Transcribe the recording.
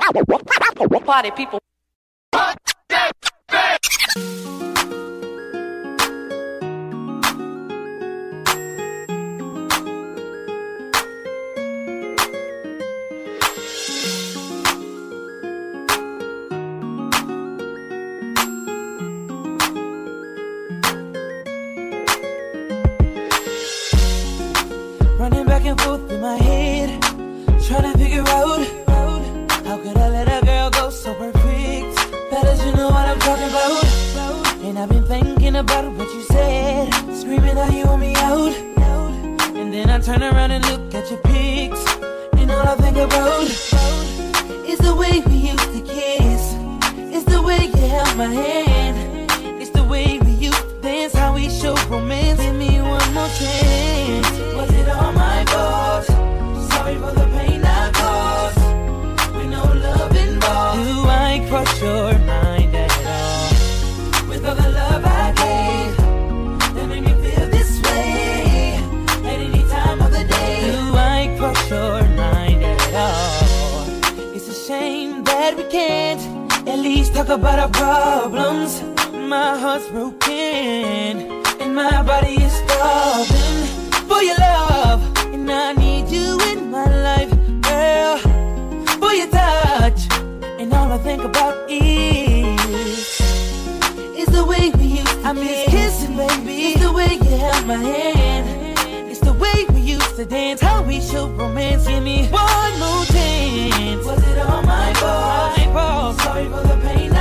Party people. Running back and forth in my head, trying to figure out how could I let a girl go so perfect. Better you know what I'm talking about. And I've been thinking about what you said, screaming how you want me out. And then I turn around and look at your pics, and all I think about is the way we used to kiss. It's the way you held my hand. It's the way we used to dance, how we show romance. Give me one more chance. Was it all my fault? Sorry for the pain I caused. With no love involved. Do I cross your mind at all? With all the love I gave, that made me feel this way. At any time of the day. Do I cross your mind at all? It's a shame that we can't at least talk about our problems. My heart's broken and my body is starving for your love, and I need you in my life, girl. For your touch, and all I think about is the way we used to. I miss kissing, baby. It's the way you held my hand. It's the way we used to dance, how we showed romance. Give me one more chance. Was it all my fault? Sorry for the pain